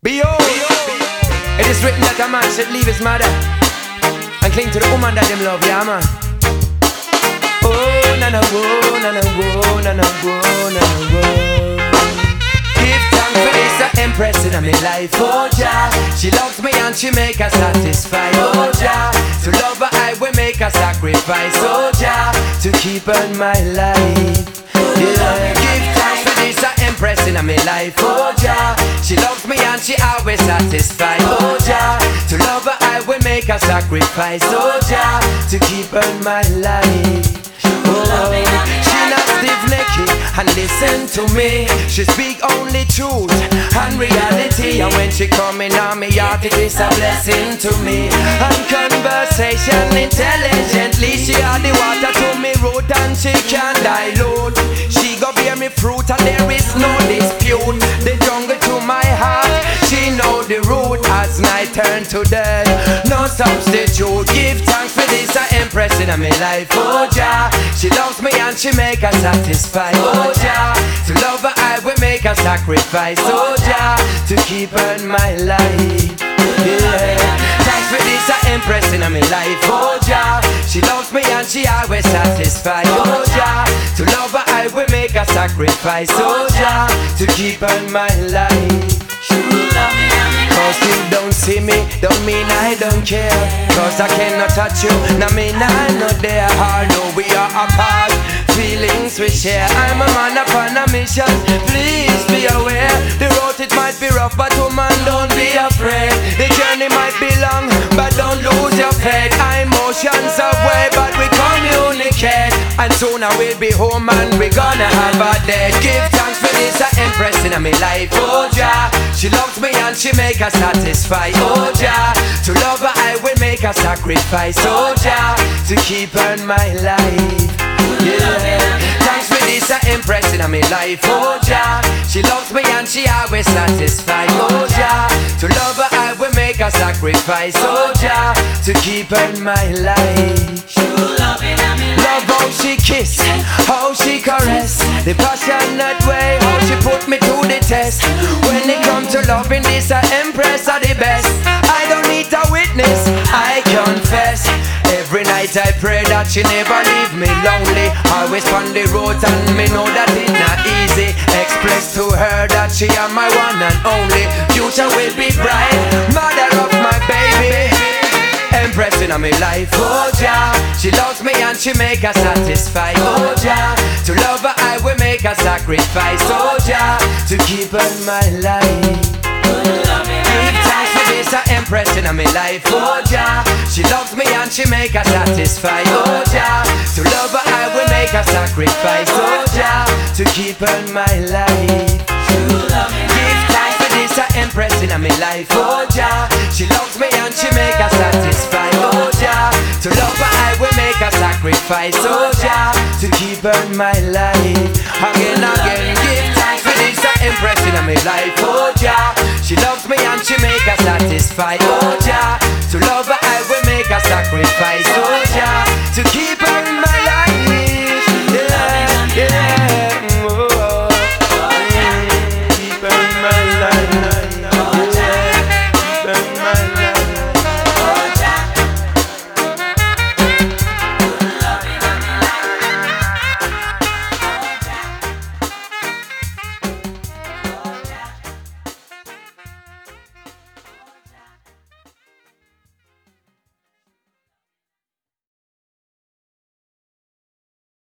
Behold, it is written that a man should leave his mother and cling to the woman that him love, yeah man. Oh, na na whoa, na na whoa, na na whoa, na na whoa. Give thanks for this empress in my life, oh Jah. She loves me and she make her satisfy, oh Jah. To love her I will make a sacrifice, oh Jah. To keep her in my life, yeah. Give thanks for this empress in my life, oh Jah. She loves me and she always satisfy, oh Jah. To love her I will make a sacrifice, oh Jah. To keep her in my life. Oh, she not stiff-necked and listen to me. She speak only truth and reality. And when she coming on me heart, it is a blessing to me. And conversation intelligently, she add the water to me root and she can dilute. She go bear me fruit and there is no dispute. The jungle to my heart, she know the root. As night turn to day, no substitute. Give thanks for this empress in my life, oh Jah. She loves me and she make her satisfy, oh Jah. To love her I will make a sacrifice, oh Jah. To keep her in my life, yeah. Thanks for this empress in my life, oh Jah. She loves me and she always satisfy, oh Jah. To love her I will make a sacrifice, oh Jah. To keep her in my life. Cause you don't see me, don't mean I don't care. Cause I cannot touch you, now mean I'm not there. Although we are apart, feelings we share. I'm a man upon a mission, please be aware. The road it might be rough, but woman don't be afraid. The journey might be long, but don't lose your faith. Our emotions away, but we communicate. And soon I will be home and we gonna have a date. Give thanks for this empress in my life, oh Jah. She loves me and she make her satisfy, oh Jah. To love her I will make a sacrifice, oh Jah. To keep her in my life, yeah. Thanks for this empress in my life, oh Jah. She loves me and she always satisfy, oh Jah. To love her I will make a sacrifice, oh Jah. To keep her in my life. Love how she kiss, how she caress, the passionate way, how she put me to the test. When it comes to loving, this empress are the best. I don't need a witness, I confess. Every night I pray that she never leave me lonely. Always on the road and me know that it's not easy. Express to her that she am my one and only. Future will be bright, mother of my baby. Empress in my life, oh Jah. She loves me and she make her satisfy, oh Jah. To love her I will make a sacrifice, oh Jah. To keep her in my life. Give thanks for this empress in my life, oh Jah. She loves me and she make her satisfy, oh Jah. To love her I will make a sacrifice, oh Jah. To keep her in my life. Give thanks for this empress in my life, oh Jah. She loves me and she make her satisfy, oh Jah. To love her I will make a sacrifice, oh Jah. To keep her in my life. Again, give thanks for this empress in my life, oh Jah. She loves me and she make her satisfy, oh Jah.